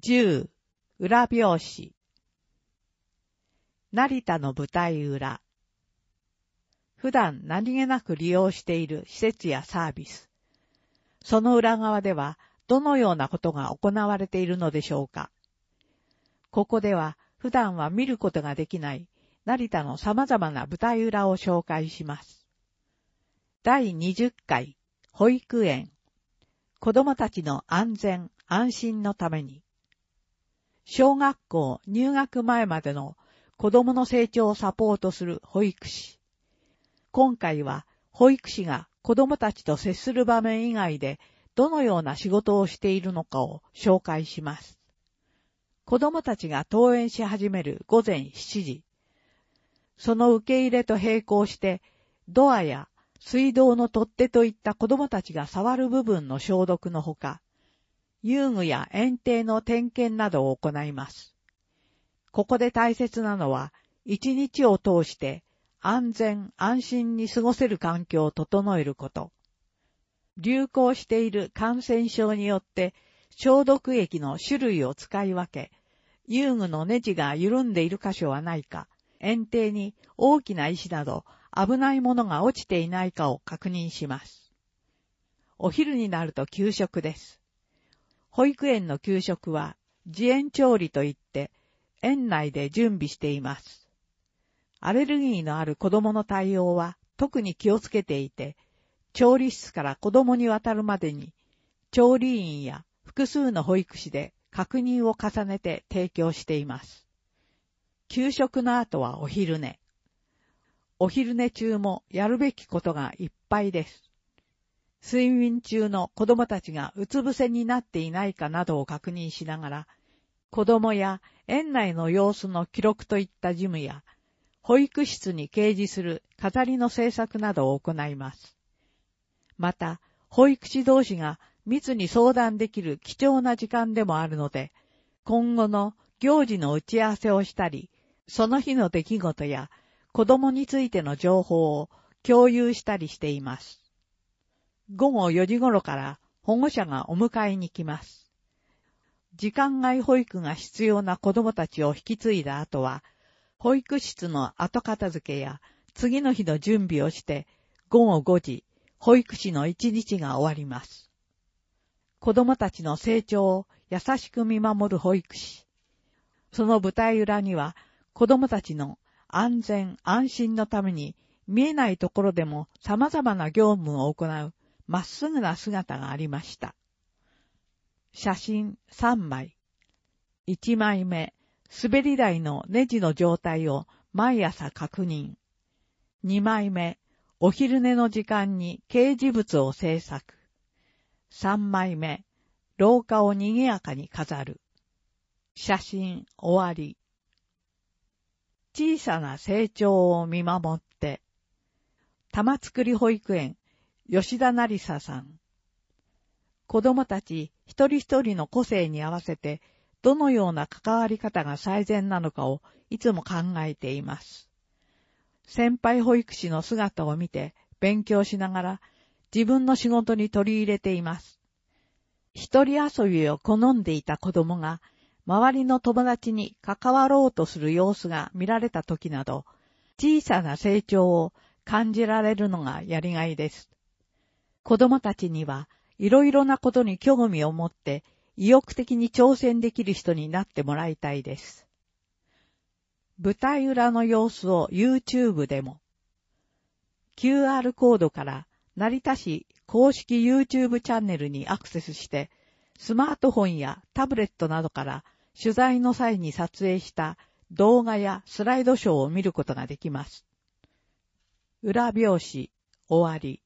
10、裏表紙。成田の舞台裏。普段何気なく利用している施設やサービス。その裏側ではどのようなことが行われているのでしょうか。ここでは普段は見ることができない成田の様々な舞台裏を紹介します。第20回保育園。子どもたちの安全安心のために。小学校入学前までの子どもの成長をサポートする保育士。今回は保育士が子どもたちと接する場面以外でどのような仕事をしているのかを紹介します。子どもたちが登園し始める午前7時。その受け入れと並行してドアや水道の取っ手といった子どもたちが触る部分の消毒のほか、遊具や園庭の点検などを行います。ここで大切なのは、一日を通して安全安心に過ごせる環境を整えること。流行している感染症によって消毒液の種類を使い分け、遊具のネジが緩んでいる箇所はないか、園庭に大きな石など危ないものが落ちていないかを確認します。お昼になると給食です。保育園の給食は自園調理といって園内で準備しています。アレルギーのある子供の対応は特に気をつけていて、調理室から子供に渡るまでに調理員や複数の保育士で確認を重ねて提供しています。給食の後はお昼寝。お昼寝中もやるべきことがいっぱいです。睡眠中の子供たちがうつ伏せになっていないかなどを確認しながら、子供や園内の様子の記録といった事務や、保育室に掲示する飾りの制作などを行います。また、保育士同士が密に相談できる貴重な時間でもあるので、今後の行事の打ち合わせをしたり、その日の出来事や子供についての情報を共有したりしています。午後4時頃から保護者がお迎えに来ます。時間外保育が必要な子供たちを引き継いだ後は、保育室の後片付けや次の日の準備をして、午後5時、保育士の一日が終わります。子供たちの成長を優しく見守る保育士。その舞台裏には、子供たちの安全安心のために見えないところでも様々な業務を行うまっすぐな姿がありました。写真3枚。1枚目、滑り台のネジの状態を毎朝確認。2枚目、お昼寝の時間に掲示物を制作。3枚目、廊下を賑やかに飾る。写真終わり。小さな成長を見守って。玉造保育園、吉田成沙さん。子供たち一人一人の個性に合わせて、どのような関わり方が最善なのかをいつも考えています。先輩保育士の姿を見て勉強しながら自分の仕事に取り入れています。一人遊びを好んでいた子供が周りの友達に関わろうとする様子が見られた時など、小さな成長を感じられるのがやりがいです。子供たちにはいろいろなことに興味を持って意欲的に挑戦できる人になってもらいたいです。舞台裏の様子を YouTube でも。QR コードから成田市公式 YouTube チャンネルにアクセスして、スマートフォンやタブレットなどから取材の際に撮影した動画やスライドショーを見ることができます。裏表紙、終わり。